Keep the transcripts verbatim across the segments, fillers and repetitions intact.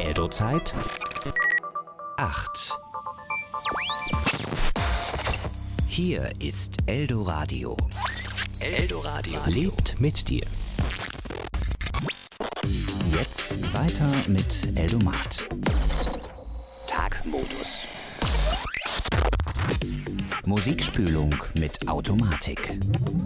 Eldo-Zeit acht. Hier ist Eldoradio. Eldoradio lebt mit dir. Jetzt weiter mit Eldomat. Tagmodus. Musikspülung mit Automatik.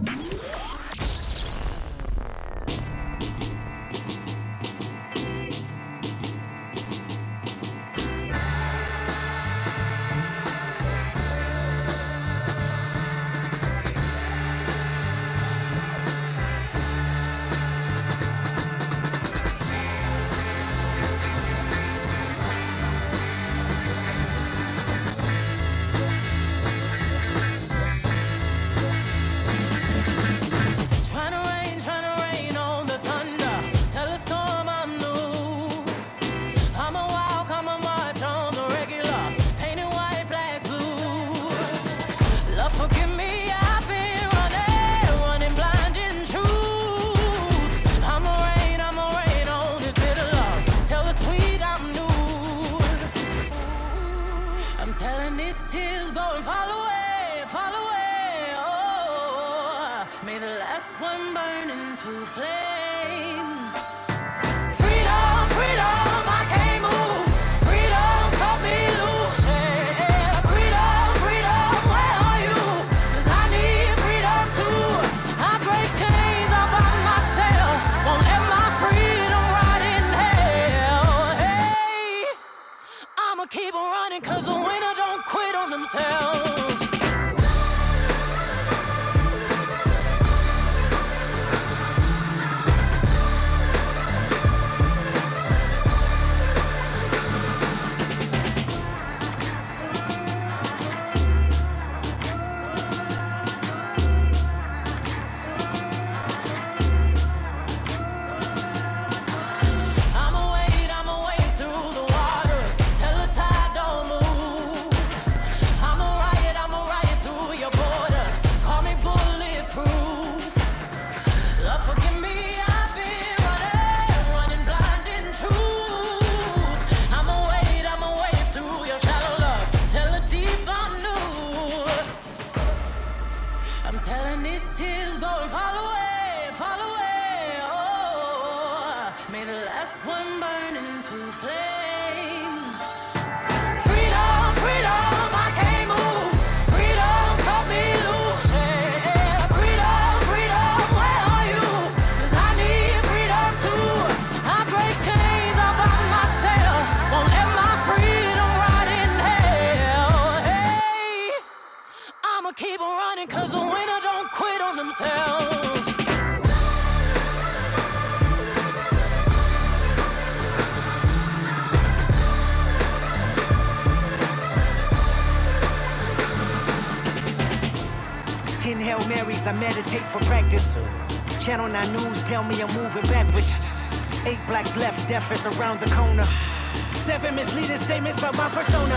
I meditate for practice. Channel nine News tell me I'm moving backwards. Eight blacks left, deaf is around the corner. Seven misleading statements about my persona.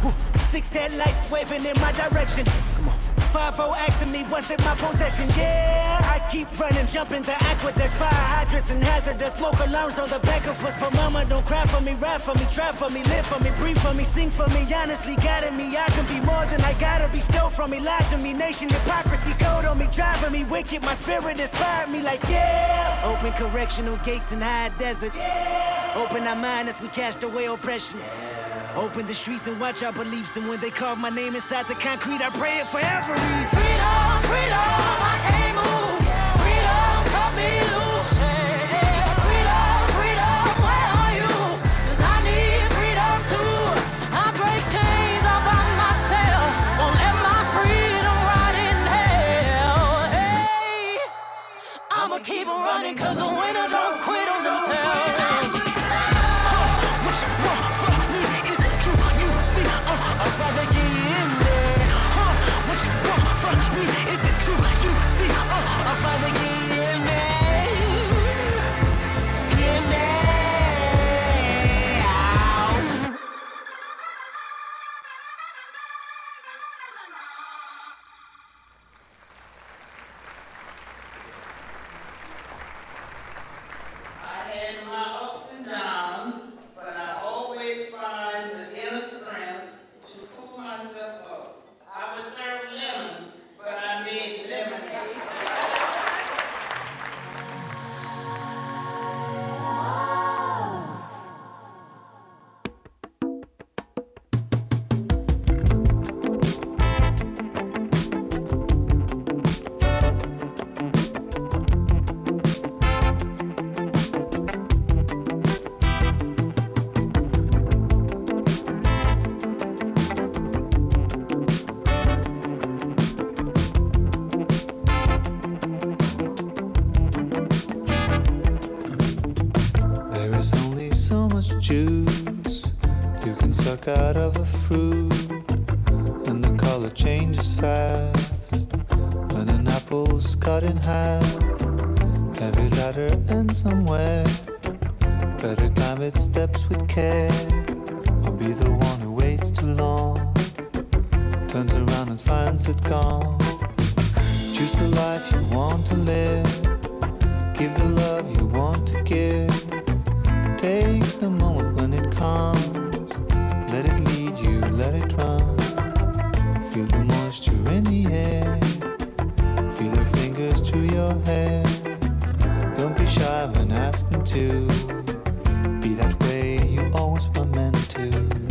Six headlights waving in my direction. Come on. Five oh asking me what's in my possession. Yeah, I keep running, jumping the aqueducts, fire hydrants and hazardous smoke alarms on the back of us. But mama, don't cry for me, ride for me, try for me, live for me, breathe for me, sing for me. Honestly, guiding me, I can be more than I gotta be. Stole from me, lied to me, nation hypocrisy, code on me, driving me wicked. My spirit inspired me like yeah. Open correctional gates in high desert. Yeah. Open our mind as we cast away oppression. Open the streets and watch our beliefs. And when they carve my name inside the concrete, I pray it forever reads. Freedom, freedom, I can't move. Freedom, cut me loose. Yeah. Freedom, freedom, where are you? 'Cause I need freedom too. I break chains all by myself. Won't let my freedom rot in hell. Hey, I'ma keep on running 'cause the winner don't quit on themselves. What you want from me? Is it true? You see, uh, I'll father get in there. Huh? What you want from me? Is it true? You see, uh, I'll father get in there. suck out of a fruit, and the color changes fast. When an apple's cut in half, every ladder ends somewhere. Better climb its steps with care, or be the one who waits too long, turns around and finds it gone. Choose the life you want to live, give the love you want to give. Take the moment when it comes, let it lead you, let it run. Feel the moisture in the air, feel her fingers through your hair. Don't be shy when asking to be that way you always were meant to.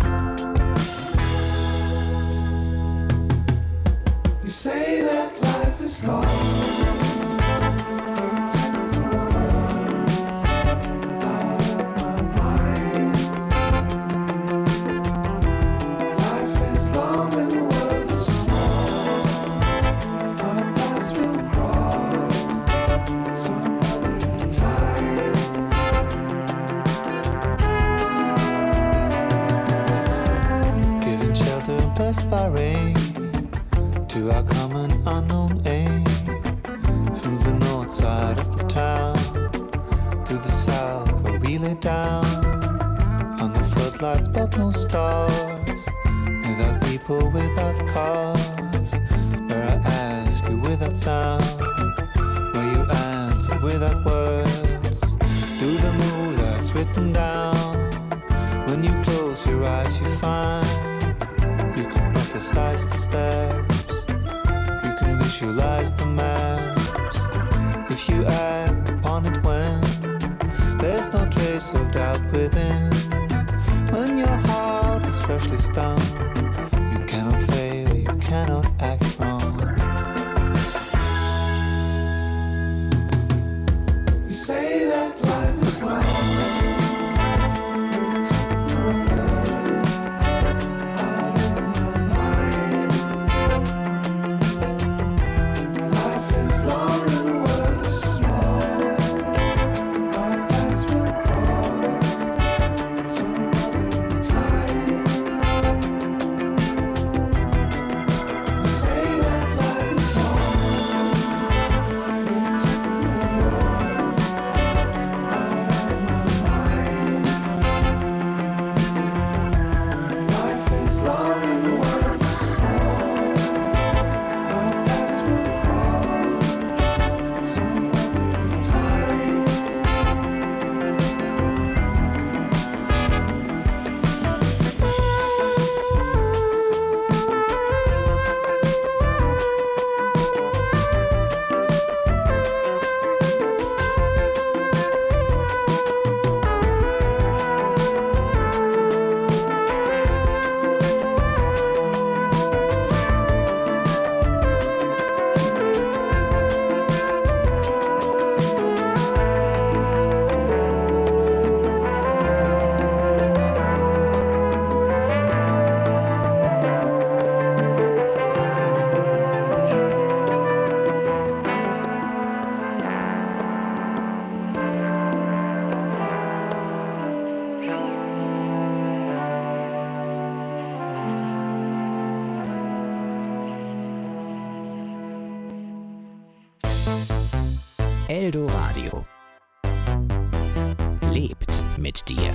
You say that life is long. By rain to our common unknown aim, from the north side of the town to the south where we lay down under floodlights but no stars, without people, without cars, where I ask you without sound, where you answer without words, do the move that's written down. When you close your eyes you find slice the steps, you can visualize the maps. If you act upon it when there's no trace of doubt within, when your heart is freshly stung, you cannot fail, you cannot act wrong. You say that life is long. Eldoradio lebt mit dir.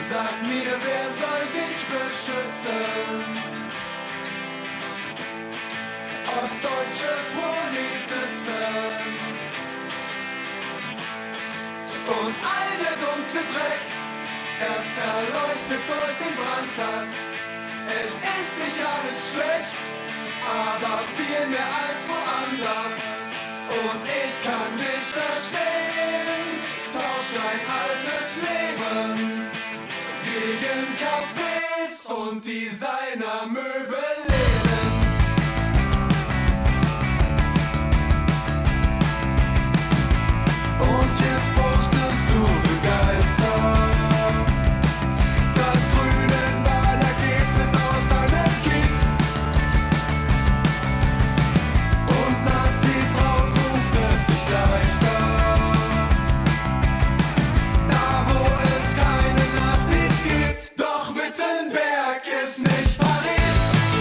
Sag mir, wer soll dich beschützen? Ostdeutsche Polizisten und all der dunkle Dreck, erst erleuchtet durch den Brandsatz. Es ist nicht alles schlecht, aber viel mehr als woanders. Und ich kann dich verstehen, tausch dein altes Leben gegen Cafés und Designermöbelläden. Und jetzt postest du begeistert das Grünen-Wahlergebnis aus deinem Kiez. Und Nazis raus ruft es sich leichter. Da wo es keine Nazis gibt. Doch Wittenberg ist nicht Paris.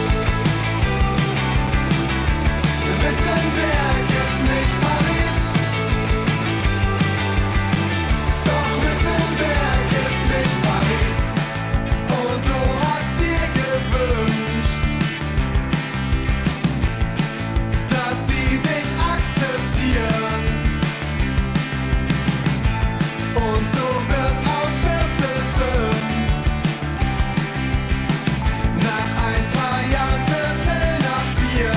Wittenberg ist nicht Paris. Doch Wittenberg ist nicht Paris. Und du hast dir gewünscht, dass sie dich akzeptieren. Und so wird aus Viertel fünf nach ein paar Jahren Viertel nach vier.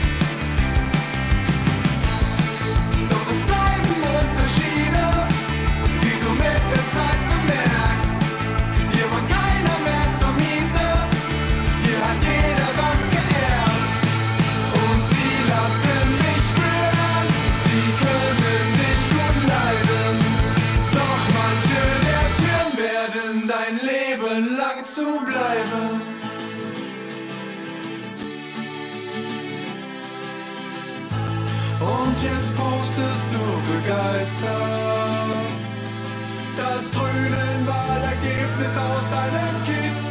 Doch es bleiben Unterschiede, die du mit der Zeit bemerkst. Hier wohnt keiner mehr zur Miete, hier hat jeder was geerbt. Und sie lassen dich spüren, sie können dich gut leiden. Doch manche der Türen werden dein Leben lang zu bleiben. Und jetzt postest du begeistert das Grünen-Wahlergebnis aus deinem Kiez.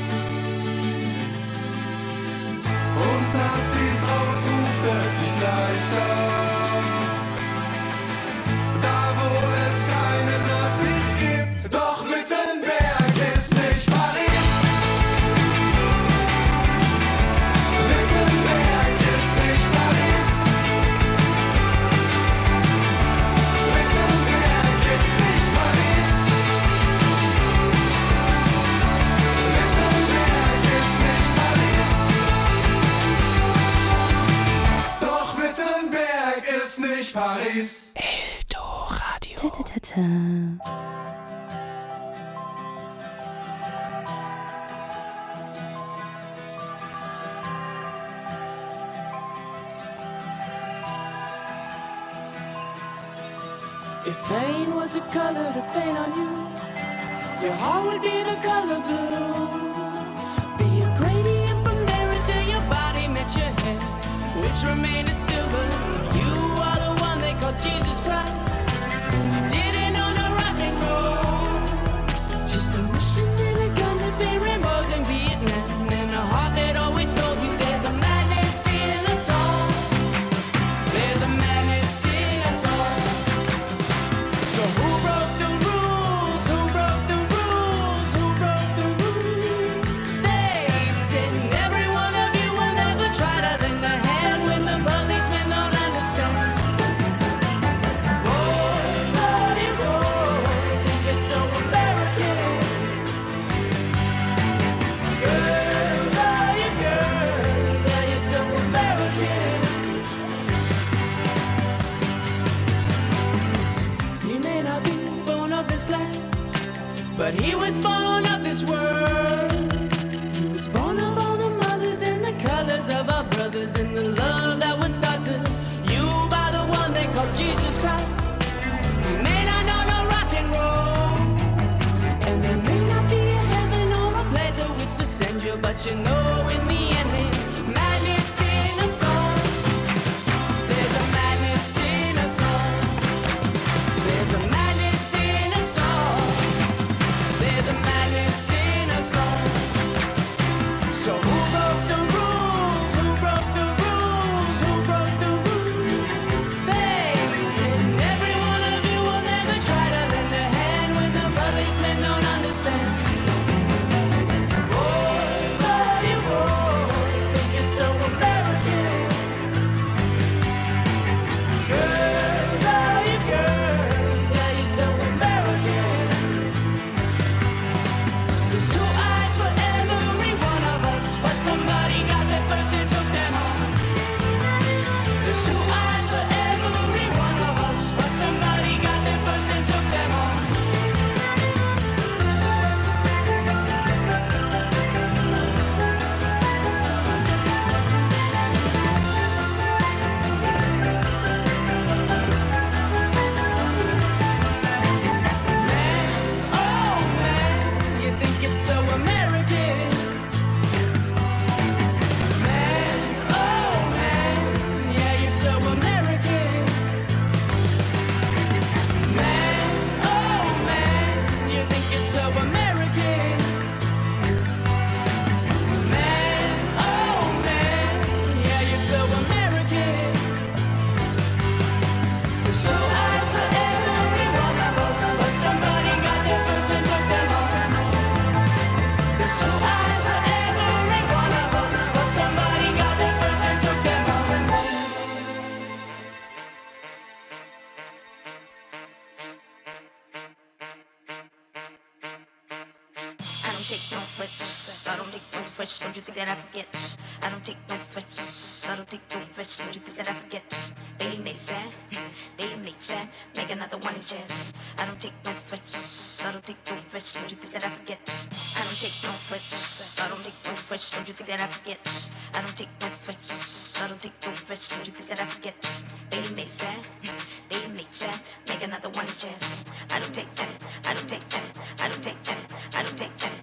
Und Nazis raus ruft es sich leichter. Da wo es keine Nazis gibt. Doch Wittenberg ist nicht Paris. Wittenberg ist nicht Paris. Wittenberg ist nicht Paris. Wittenberg ist nicht Paris. Doch Wittenberg ist nicht Paris. Eldoradio. Ta-ta-ta-ta. If pain was a color to paint on you, your heart would be the color blue. Be a gradient from there until your body met your head, which remained as silver. You are the one they call Jesus Christ. Didn't know no rock and roll, just a mission and a gun to pay rainbows in Vietnam, and a heart that always told you there's a madness in us all. There's a madness in us all. So who broke the rules? Who broke the rules? Who broke the rules? They said every one of you will never try to lend a hand when the policemen don't understand. Boys are you boys, I think it's so American. Girls are you girls, yeah, you're so American. He may not be born of this land, but he was born of this world. He was born of all the mothers and the colors of our brothers and the love that was taught to you by the one they call Jesus Christ. He may not know no rock and roll, and there may not be a heaven or a place of which to send you, but you know in the end it's madness in us all. There's a madness in us all. There's a madness in us all. There's a madness in us all. So who broke the rules? Who broke the rules? Who broke the rules? They said every one of you will never try to lend a hand when the policemen don't understand. fresh, don't you think that I forget? I don't take no fresh, I don't take no fresh, don't you think that I forget? They may say, they may say, make another one chance. I don't take no fresh, I don't take no fresh, don't you think that I forget? I don't take no fresh, I don't take no fresh, don't you think that I forget? I don't take no fresh, I don't take no fresh, don't you think that I forget? They may say, they may say, make another one chance. I don't take seven, I don't take seven, I don't take seven, I don't take seven.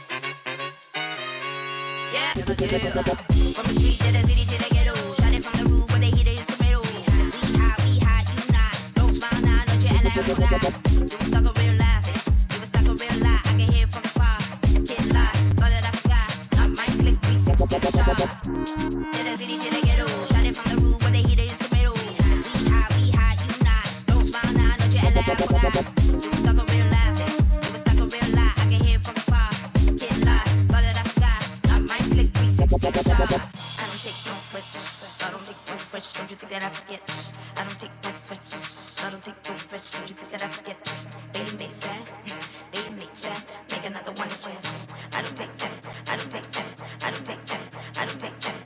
Yeah, yeah. From the street to the city to the ghetto, shining from the roof where they heat is tomato. We hot, we hot, you not. Don't smile now, don't you act like a guy. You was stuck a real life, you was stuck a real lie. I can hear from afar, can't lie, thought that I forgot. Not my click, three sixty shot. To the city to the ghetto, shining from the roof where they heat is tomato. We hot, we hot, you not. Don't smile now, don't you act like a guy. You was stuck a real life, you was stuck a real lie. I can hear from afar, can't lie, thought that I forgot. Not my click, three sixty shot. I don't take no fresh, I don't take no fresh, don't you think that I forget? I don't take no fresh, I don't take no fresh, don't you think that I forget? They may say, they may say, make another one chance. I don't take seven, I don't take seven, I don't take seven, I don't take seven.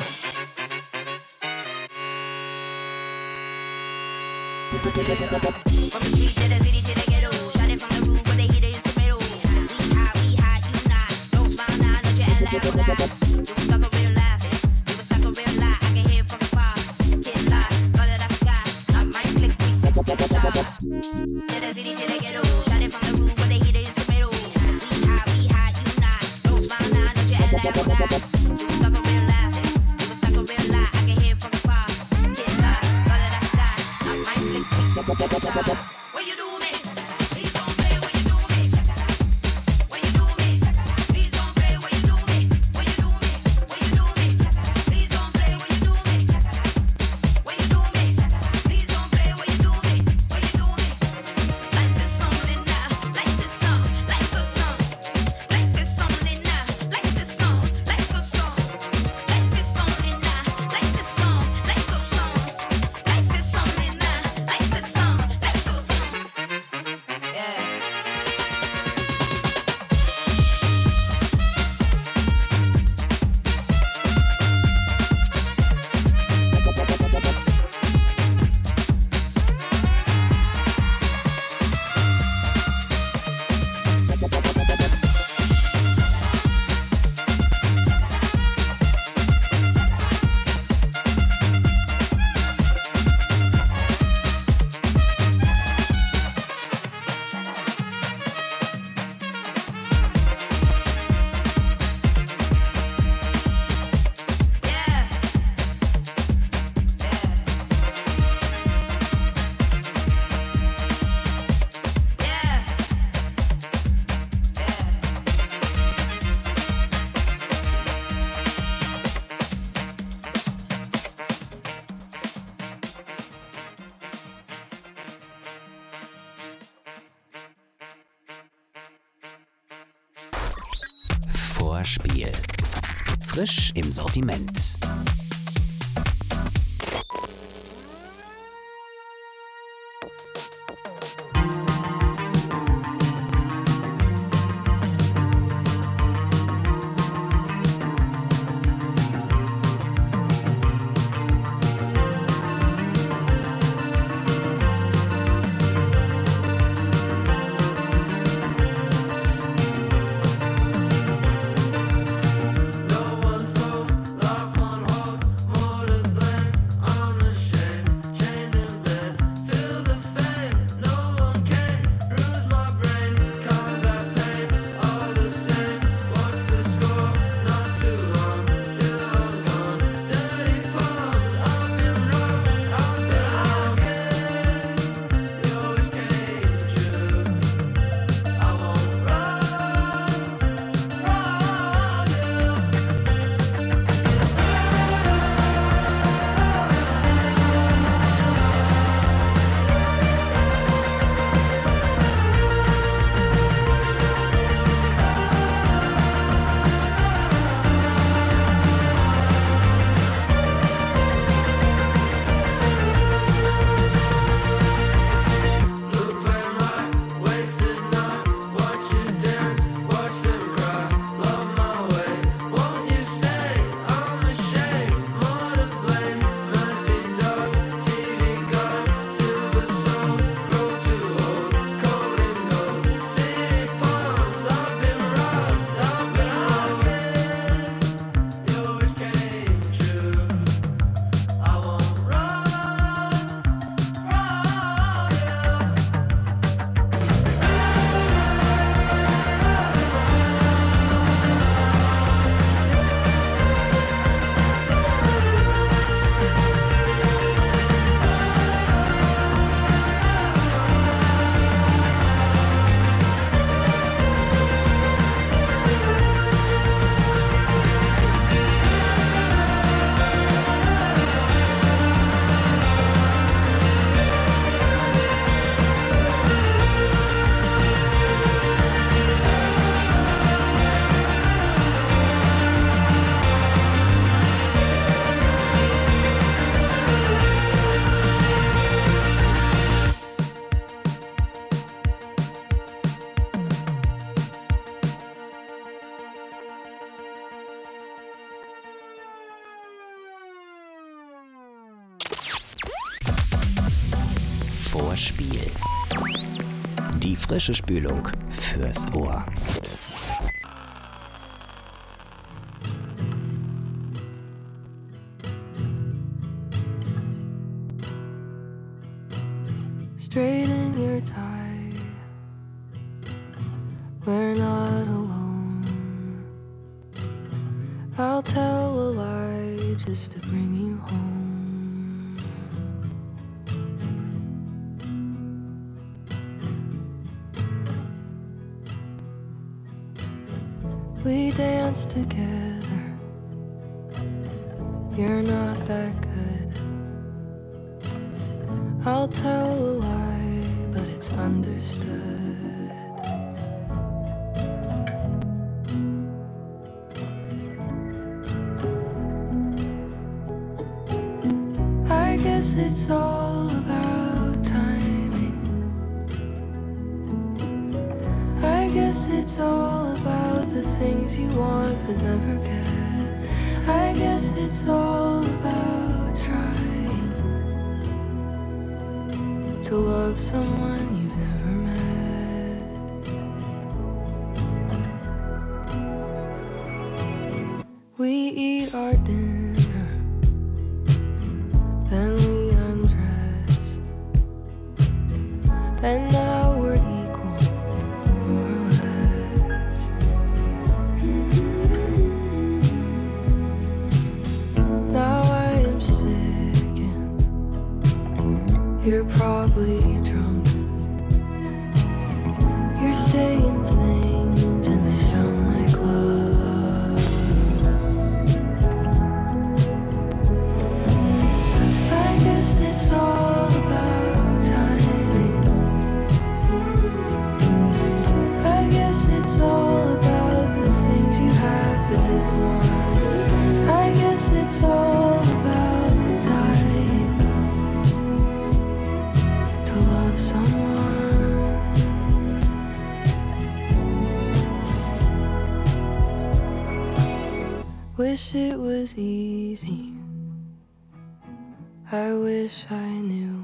From the street to the city to the ghetto, shining from the roof where they heat is tomato. We hot, we hot, you not. Don't smile now, don't you act like a guy. You was stuck a real life, you was stuck a real lie. I can hear from afar, can't lie, thought that I forgot. Not my click, three sixty shot. To the city to the ghetto, shining from the roof where they heat is tomato. We hot, we hot, you not. Don't smile now, don't you act like a guy. You was stuck a real life, you was stuck a real lie. I can hear from afar, can't lie, thought that I forgot. Not my click, three sixty shot. What you do me? Please don't play what you do me. What you do me? Please don't play what you do me. What you do me? What you do me? Please don't play what you do me. What you do me? Please don't play what you do me. What you do me? Life is something now. Life is song. Life is song. Life is something now. Life is song. Life is song. Life is something now. Life is song. Life goes on. Life is something now. Life is song. Life goes on. Yeah. Vorspiel. Frisch im Sortiment. No one's told love one Hörspiel. Die frische Spülung fürs Ohr. Straighten your tie. We're not alone. I'll tell a lie just to bring you home. We dance together. You're not that good. I'll tell a lie, but it's understood. I guess it's all about timing. I guess it's all about the things you want but never get. I guess it's all about trying to love someone you've never met. We eat our dinner, then we undress, and now we're equal, more or less. Now I am sick and you're probably drunk. You're saying things and they sound like love. I guess it's all about timing. I guess it's all about the things you have but didn't want. I guess it's all about dying to love someone. Wish it was easy. I wish I knew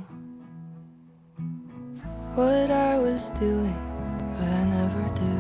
what I was doing, but I never do.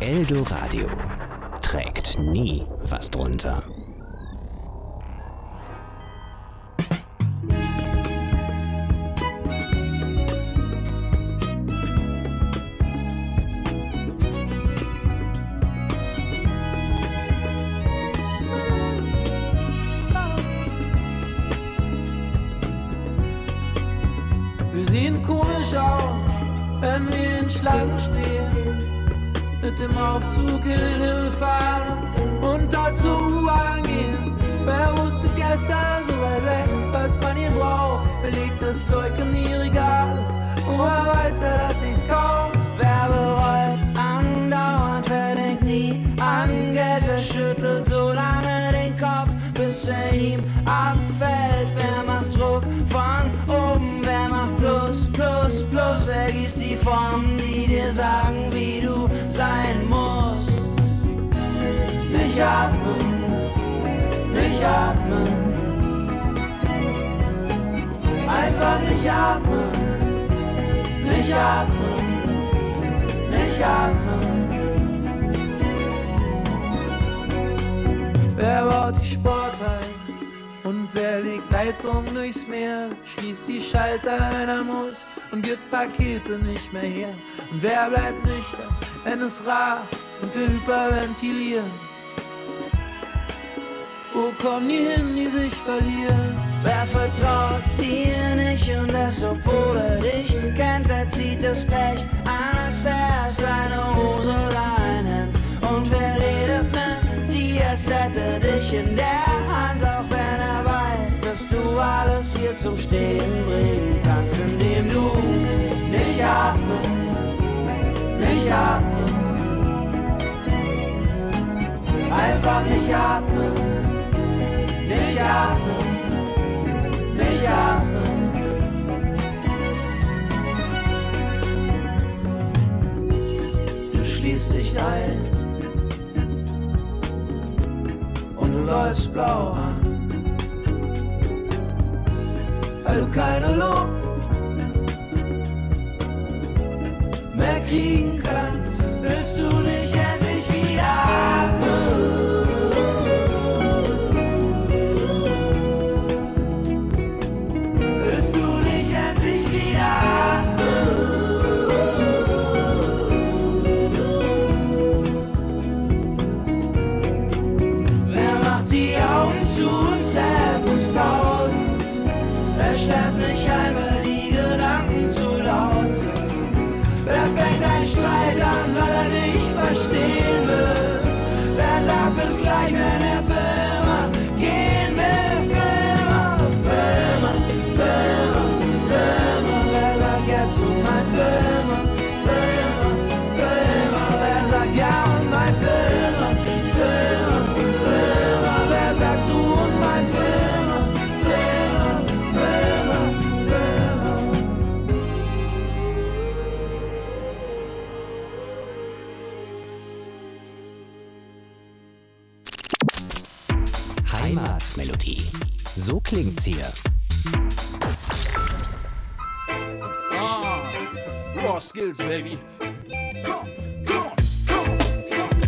Eldoradio trägt nie was drunter. Wir sehen komisch aus, wenn wir in Schlangen stehen, mit dem Aufzug in den Himmel fahren und dort zur U-Bahn gehen. Wer wusste gestern so weit weg, was man hier braucht? Wer legt das Zeug in die Regale? Und wer weiß ja, dass ich's kauf? Wer bereut andauernd, wer denkt nie an Geld? Wer schüttelt so lange den Kopf, bis er ihm abfällt? Wer macht Druck von oben? Wer macht Plus, Plus, Plus? Wer gießt die Formen, die dir sagen, wie du sein musst? Nicht atmen, nicht atmen, einfach nicht atmen, nicht atmen, nicht atmen. Wer baut die Sporthalle und wer legt Leitung durchs Meer? Schließt die Schalter, wenn er muss und gibt Pakete nicht mehr her. Und wer bleibt nüchtern, wenn es rast und wir hyperventilieren? Wo kommen die hin, die sich verlieren? Wer vertraut dir nicht und das, obwohl er dich kennt? Wer zieht das Pech an, als wär's seine Hose oder ein Hemd? Und wer redet mit dir, als hätte dich in der Hand? Auch wenn er weiß, dass du alles hier zum Stehen bringen kannst, indem du nicht atmest, nicht atmest, einfach nicht atmest. Nicht atmen, nicht atmen. Du schließt dich ein und du läufst blau an, weil du keine Luft mehr kriegen kannst. Willst du nicht endlich wieder atmen? Schläft nicht ein, weil die Gedanken zu laut sind. Wer fängt einen Streit an, weil er nicht verstehen will? Wer sagt bis gleich, wenn er für immer gehen will? Für immer, für immer, für immer, für immer. Wer sagt jetzt und mein für immer, für immer, für immer. Wer sagt ja und mein für immer, für immer, für immer. Wer sagt du und mein für immer? Heimatmelodie. So klingt's hier. Ah, raw skills, baby. Come, come on, come on,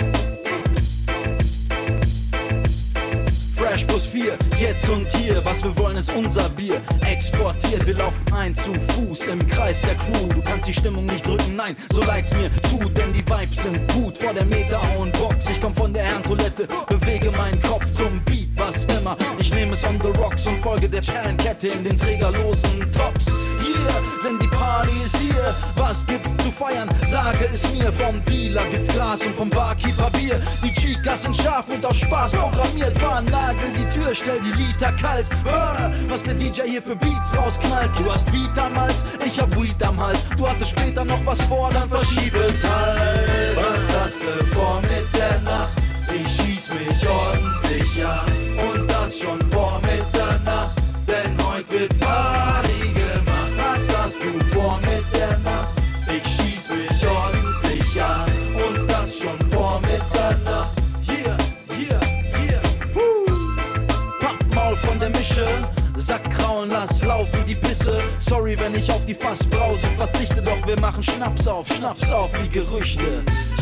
Fresh plus vier, jetzt und hier. Was wir wollen ist unser Bier. Exportiert, wir laufen ein zu Fuß im Kreis der Crew. Du kannst die Stimmung nicht drücken, nein, so leid's mir tut. Denn die Vibes sind gut vor der meterhohen Box. Ich komm von der Herrentoilette, bewege meinen Kopf zum Beat. Was immer, ich nehme es on the rocks und folge der Perlenkette in den trägerlosen Tops. Yeah, denn die Party ist hier. Was gibt's zu feiern? Sage es mir. Vom Dealer gibt's Glas und vom Barkeeper Bier. Die Chicas sind scharf und auf Spaß programmiert. Nagel die Tür, stell die Liter kalt. Ah, was der D J hier für Beats rausknallt. Du hast Beat am Hals, ich hab Weed am Hals. Du hattest später noch was vor, dann verschieb es halt. Was hast du vor mit der Nacht? Ich schieß mich ordentlich an. Und das schon vor Mitternacht, denn heute wird Party gemacht. Was hast du vor mit der Nacht? Ich schieß mich ordentlich an. Und das schon vor Mitternacht. Yeah, yeah, yeah. Woo. Pappmaul von der Mische. Sack kraulen, lass laufen die Pisse. Sorry, wenn ich auf die Fassbrause verzichte, doch wir machen Schnaps auf, Schnaps auf wie Gerüchte.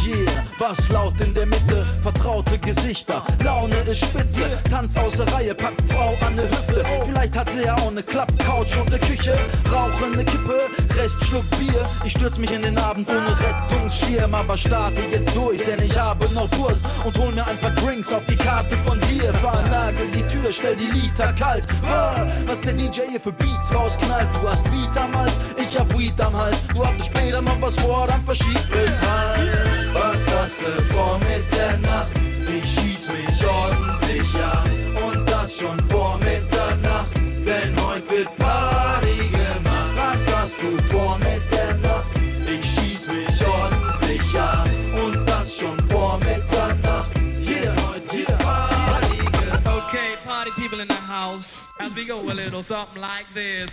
Yeah, was laut in der Mitte, vertraute Gesichter, Laune ist spitze, Tanz außer Reihe, packt Frau an der Hüfte. Vielleicht hat sie ja auch ne Klappcouch und ne Küche, rauche ne Kippe, Rest Schluck Bier. Ich stürz mich in den Abend ohne Rettungsschirm, aber starte jetzt durch, denn ich habe noch Durst und hol mir ein paar Drinks auf die Karte von dir. Vernagel die Tür, stell die Liter kalt. Ah, was der D J hier für Beats rausknallt. Du hast Beat am Hals, ich hab Weed am Hals. Du hattest später noch was vor, dann verschieb es halt. Was hast du vor mit der Nacht? Ich schieß mich ordentlich an und das schon vor Mitternacht, denn heute wird Party gemacht. Was hast du vor mit der Nacht? Ich schieß mich ordentlich an und das schon vor Mitternacht. Hier, heute wird Party gemacht. Okay, party people in the house, as we go a little something like this.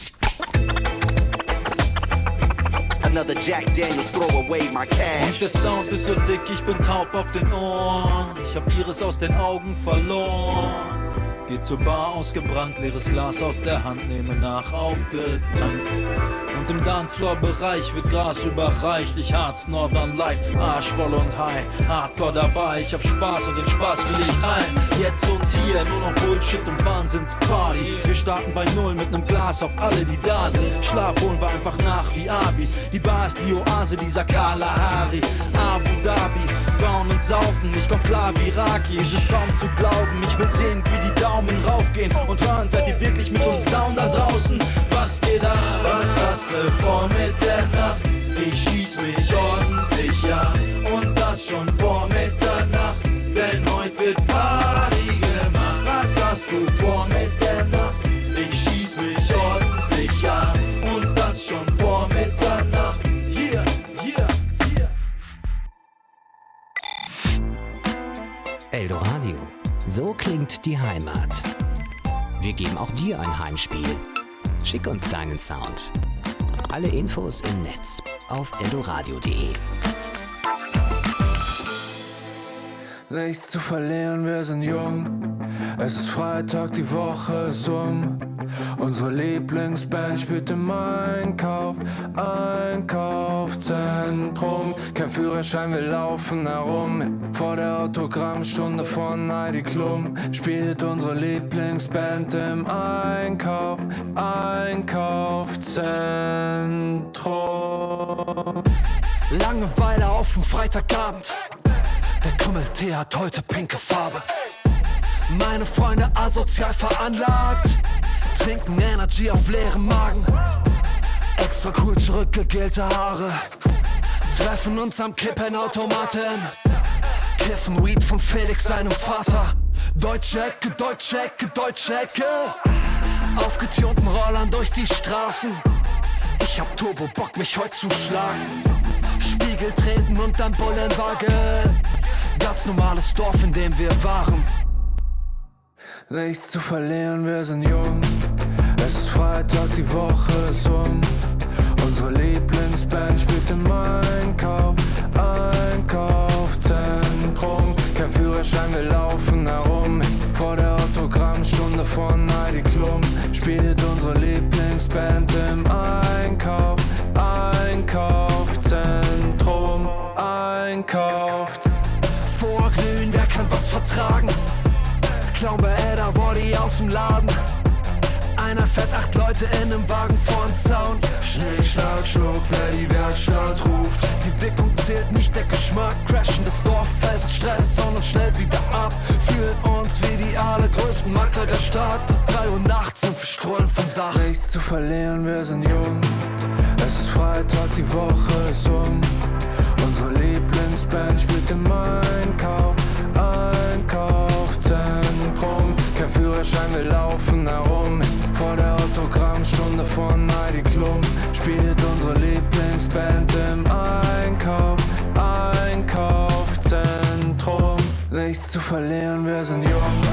Another Jack Daniels, throw away my cash. Und der Sound ist so dick, ich bin taub auf den Ohren. Ich hab Iris aus den Augen verloren. Geht zur Bar ausgebrannt, leeres Glas aus der Hand, nehme nach, aufgetankt. Und im Dancefloor-Bereich wird Gras überreicht. Ich Harz, Northern Light, Arsch voll und high, Hardcore dabei. Ich hab Spaß und den Spaß will ich teilen. Jetzt und hier nur noch Bullshit und Wahnsinnsparty. Wir starten bei Null mit nem Glas auf alle, die da sind. Schlaf holen wir einfach nach wie Abi. Die Bar ist die Oase dieser Kalahari. Abu Dhabi, bauen und saufen. Ich komm klar wie Raki, es ist kaum zu glauben. Ich will sehen, wie die Daumen raufgehen und hören, seid ihr wirklich mit uns down da draußen? Was geht ab? Was hast du vor mit der Nacht? Ich schieß mich ordentlich an und das schon vor Mitternacht, denn heute wird Party gemacht. Was hast du vor mit der Nacht? Ich schieß mich ordentlich an und das schon vor Mitternacht. Hier, hier, hier. Eldoradio. So klingt die Heimat. Wir geben auch dir ein Heimspiel. Schick uns deinen Sound. Alle Infos im Netz auf eldoradio punkt de. Nichts zu verlieren, wir sind jung. Es ist Freitag, die Woche ist um. Unsere Lieblingsband spielt im Einkauf, Einkaufszentrum. Kein Führerschein, wir laufen herum. Vor der Autogrammstunde von Heidi Klum spielt unsere Lieblingsband im Einkauf, Einkaufszentrum. Langeweile auf dem Freitagabend. Der Krümmel-Tee hat heute pinke Farbe. Meine Freunde asozial veranlagt, trinken Energy auf leerem Magen. Extra cool zurückgegelte Haare, treffen uns am Kippenautomaten, kiffen Weed von Felix seinem Vater. Deutsche Ecke, deutsche Ecke, deutsche Ecke. Aufgetunten Rollern durch die Straßen. Ich hab Turbo Bock, mich heute zu schlagen. Spiegel treten und dann Bullenwagen. Ganz normales Dorf, in dem wir waren. Nichts zu verlieren, wir sind jung. Es ist Freitag, die Woche ist um. Unsere Lieblingsband spielt im Einkauf, Einkaufszentrum. Kein Führerschein, wir laufen herum. Vor der Autogrammstunde von Heidi Klum spielt unsere Lieblingsband im Einkauf, Einkaufszentrum, Einkauf. Vorglühen, wer kann was vertragen? Clown bei Edda, Woddy aus dem Laden. Einer fährt acht Leute in einem Wagen vorn Zaun. Schnick, schnack, schnuck, wer die Werkstatt ruft. Die Wirkung zählt nicht, der Geschmack. Crashen das Dorf fest, Stress, hauen uns schnell wieder ab. Fühlen uns wie die allergrößten Macker der Stadt. Drei Uhr nachts sind wir strollen vom Dach. Nichts zu verlieren, wir sind jung. Es ist Freitag, die Woche ist um. Unsere Lieblingsband spielt im Einkauf, Einkaufszentrum. Kein Führerschein, wir laufen herum. Vor der Autogrammstunde von Heidi Klum spielt unsere Lieblingsband im Einkauf, Einkaufszentrum. Nichts zu verlieren, wir sind jung.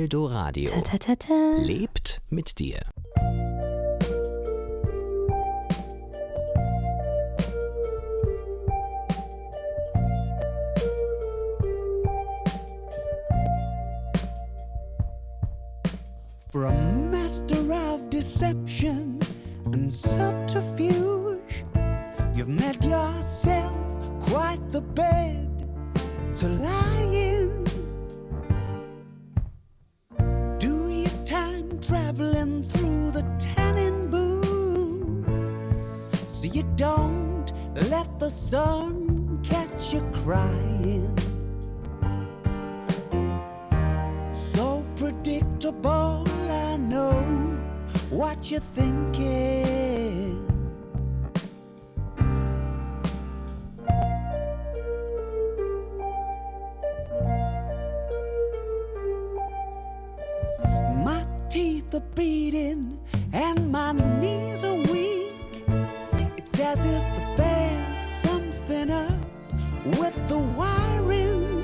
Eldoradio. Ta, ta, ta, ta. Lebt mit dir. For a master of deception and subterfuge, you've made yourself quite the bed to lie in. Do your time traveling through the tanning booth, so you don't let the sun catch you crying. So predictable, I know what you're thinking. My teeth are beating and my knees are weak. It's as if there's something up with the wiring.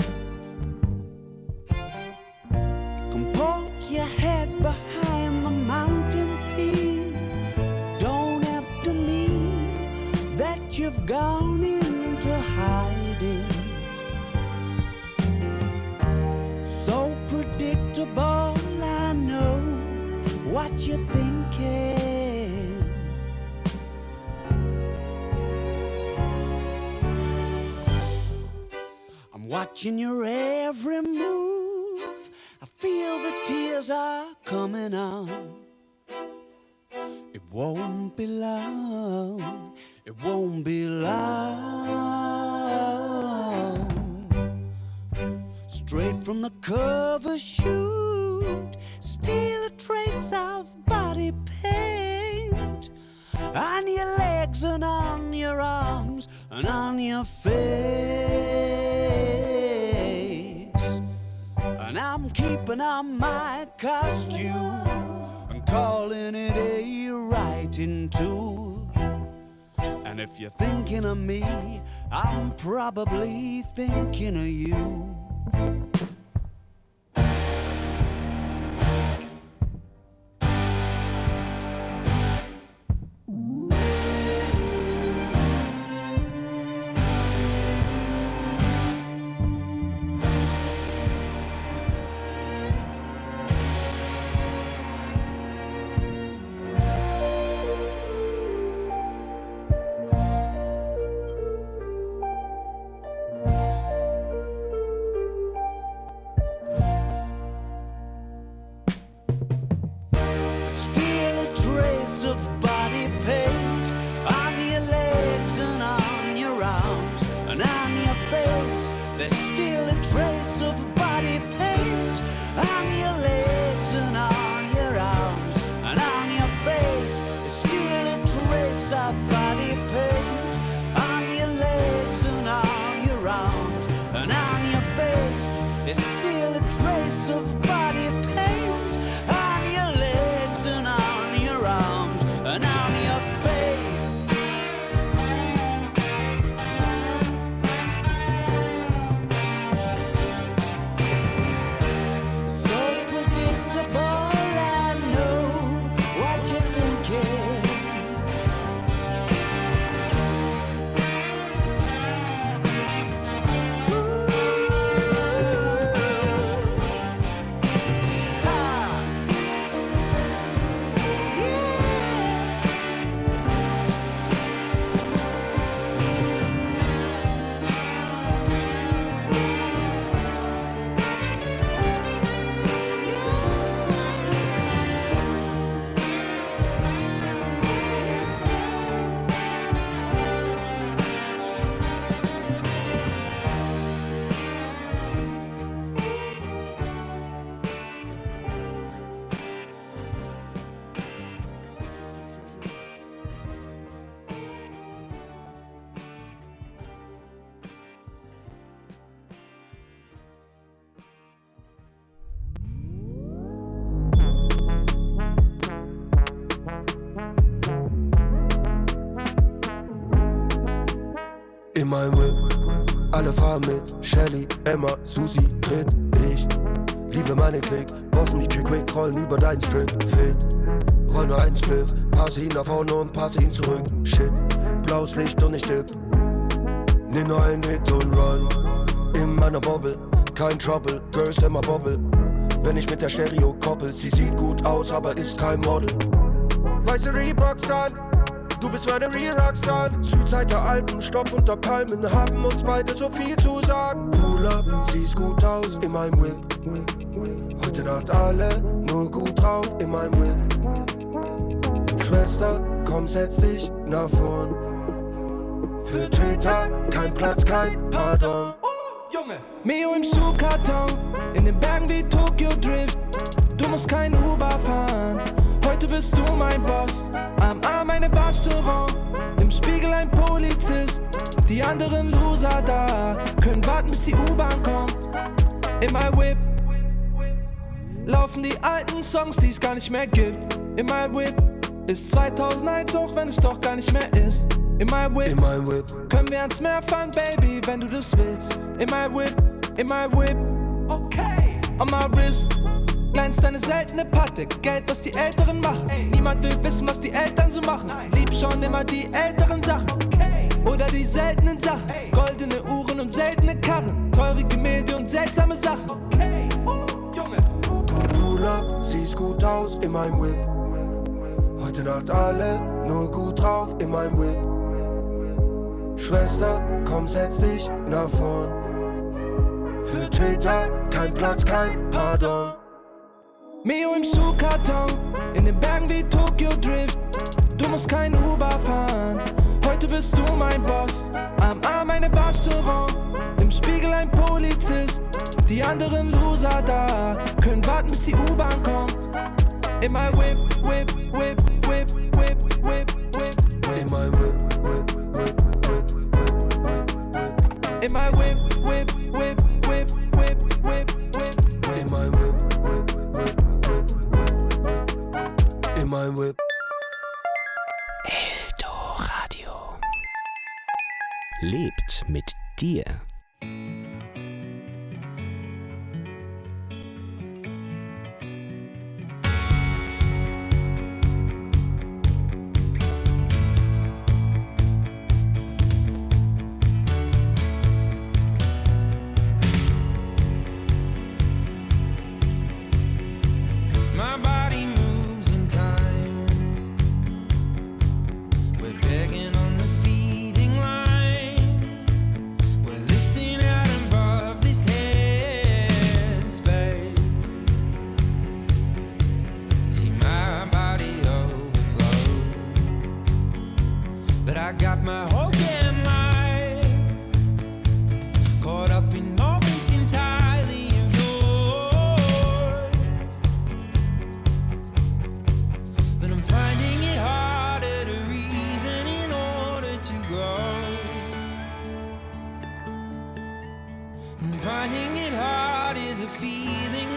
Come poke your head behind the mountain peak. Don't have to mean that you've gone into hiding. So predictable, I know what you're thinking. I'm watching your every move. I feel the tears are coming on. It won't be long. It won't be long. Straight from the cover shoot, steal a trace of body paint on your legs and on your arms and on your face. And I'm keeping on my costume and calling it a writing tool. And if you're thinking of me, I'm probably thinking of you. In meinem Whip, alle fahren mit Shelly, Emma, Susi, Brit, ich liebe meine Klick, Bossen die Chick-Quick rollen über deinen Strip. Fit, roll nur ein Spliff, passe ihn nach vorne und passe ihn zurück. Shit, blaues Licht und ich dip. Nimm nur einen Hit und run. In meiner Bobble, kein Trouble, Girls immer Bobble. Wenn ich mit der Stereo koppel, sie sieht gut aus, aber ist kein Model. Weiße Reeboks an, du bist meine Re-Roxanne. Südzeit der Alpen, Stopp unter Palmen, haben uns beide so viel zu sagen. Pull up, siehst gut aus in meinem Whip. Heute Nacht alle nur gut drauf in meinem Whip. Schwester, komm, setz dich nach vorn. Für Täter, kein Platz, kein Pardon. Junge! Mio im Schuhkarton, in den Bergen wie Tokyo Drift. Du musst kein Uber fahren, heute bist du mein Boss. Am Arm eine Vacheron, im Spiegel ein Polizist. Die anderen Loser da, können warten bis die U-Bahn kommt. In my Whip laufen die alten Songs, die es gar nicht mehr gibt. In my Whip ist zweitausendeins, auch wenn es doch gar nicht mehr ist. In my Whip, in my whip. Können wir ans Meer fahren, Baby, wenn du das willst. In my Whip, in my Whip. Okay. On my wrist glänzt eine seltene Patek. Geld, was die Älteren machen. Ey. Niemand will wissen, was die Eltern so machen. Nein. Lieb schon immer die älteren Sachen. Okay. Oder die seltenen Sachen. Ey. Goldene Uhren und seltene Karren. Teure Gemälde und seltsame Sachen. Okay. Uh, Junge. Pull up, siehst gut aus in meinem Whip. Heute Nacht alle nur gut drauf in meinem Whip. Schwester, komm, setz dich nach vorn. Für Täter, kein Platz, kein Pardon. Mio im Schuhkarton, in den Bergen wie Tokyo Drift. Du musst kein Uber fahren, heute bist du mein Boss. Am Arm eine Vacheron, im Spiegel ein Polizist. Die anderen Loser da, können warten bis die U-Bahn kommt. In my Whip, Whip, Whip, Whip, Whip, Whip, Whip. In my Whip, Whip, Whip, Whip, Whip, Whip, Whip. In my Whip, Whip, Whip, Whip, Whip, Whip, Whip. In my Whip, Whip, Whip, Whip, Whip, Whip. In my Whip. Eldoradio lebt mit dir. My body moves in time. We're begging on the feeding line. We're lifting out above this headspace. See, my body overflows, but I got my whole damn life caught up in moments entirely of yours. But I'm finding it harder to reason in order to grow. I'm finding it hard is a feeling